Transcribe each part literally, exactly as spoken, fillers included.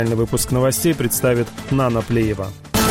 Выпуск новостей представит Нана Плеева.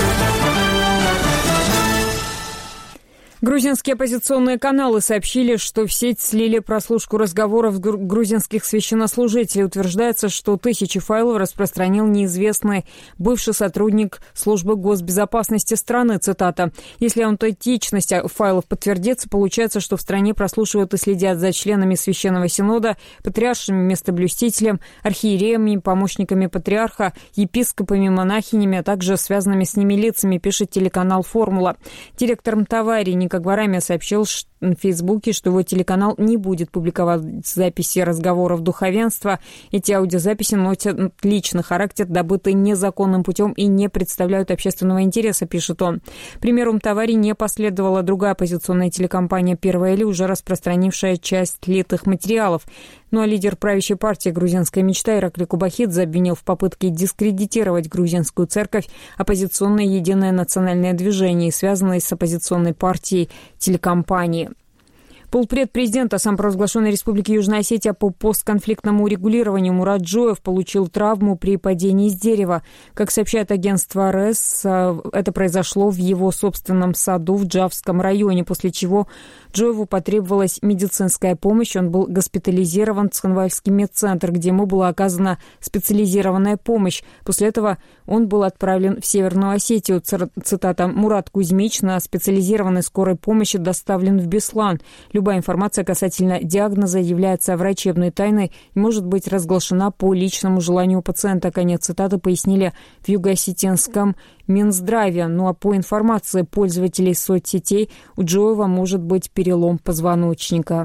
Грузинские оппозиционные каналы сообщили, что в сеть слили прослушку разговоров грузинских священнослужителей. Утверждается, что тысячи файлов распространил неизвестный бывший сотрудник службы госбезопасности страны. Цитата. «Если аутентичность файлов подтвердится, получается, что в стране прослушивают и следят за членами Священного Синода, патриаршими местоблюстителем, архиереями, помощниками патриарха, епископами, монахинями, а также связанными с ними лицами», пишет телеканал «Формула». Директор Мтавари Кагварами сообщил в Фейсбуке, что его телеканал не будет публиковать записи разговоров духовенства. Эти аудиозаписи носят личный характер, добытые незаконным путем и не представляют общественного интереса, пишет он. Примеру Мтавари не последовала другая оппозиционная телекомпания «Первая Ли», уже распространившая часть слитых материалов. Ну а лидер правящей партии «Грузинская мечта» Иракли Кубахидзе обвинил в попытке дискредитировать грузинскую церковь оппозиционное Единое национальное движение, связанное с оппозиционной партией телекомпании. Полпред президента самопровозглашенной Республики Южная Осетия по постконфликтному урегулированию Мурат Джоев получил травму при падении с дерева. Как сообщает агентство РЭС, это произошло в его собственном саду в Джавском районе, после чего Джоеву потребовалась медицинская помощь. Он был госпитализирован в Цхинвальский медцентр, где ему была оказана специализированная помощь. После этого он был отправлен в Северную Осетию. Цитата. «Мурат Кузьмич на специализированной скорой помощи доставлен в Беслан. Любая информация касательно диагноза является врачебной тайной и может быть разглашена по личному желанию пациента». Конец цитаты пояснили в Юго-Осетинском Минздраве. Ну а по информации пользователей соцсетей у Джоева может быть перелом позвоночника.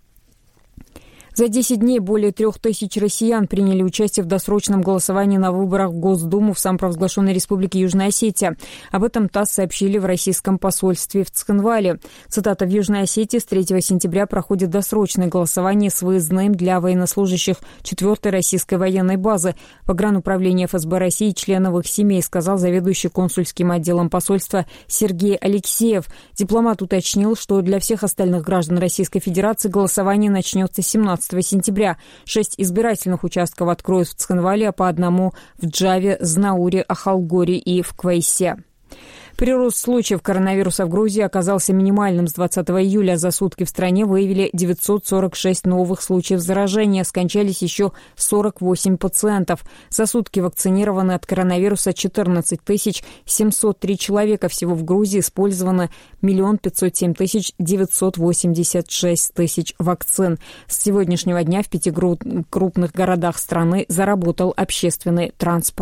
За десять дней более трех тысяч россиян приняли участие в досрочном голосовании на выборах в Госдуму в самопровозглашенной Республике Южная Осетия. Об этом ТАСС сообщили в российском посольстве в Цхинвале. Цитата. «В Южной Осетии с третьего сентября проходит досрочное голосование с выездным для военнослужащих четвёртой российской военной базы. Погрануправление эф эс бэ России и членов их семей», сказал заведующий консульским отделом посольства Сергей Алексеев. Дипломат уточнил, что для всех остальных граждан Российской Федерации голосование начнется семнадцатого сентября. Шесть избирательных участков откроют в Цхинвале, а по одному в Джаве, Знауре, Ахалгоре и в Квайсе. Прирост случаев коронавируса в Грузии оказался минимальным. С двадцатого июля за сутки в стране выявили девятьсот сорок шесть новых случаев заражения. Скончались еще сорок восемь пациентов. За сутки вакцинированы от коронавируса четырнадцать тысяч семьсот три человека. Всего в Грузии использовано миллион пятьсот семь тысяч девятьсот восемьдесят шесть тысяч вакцин. С сегодняшнего дня в пяти крупных городах страны заработал общественный транспорт.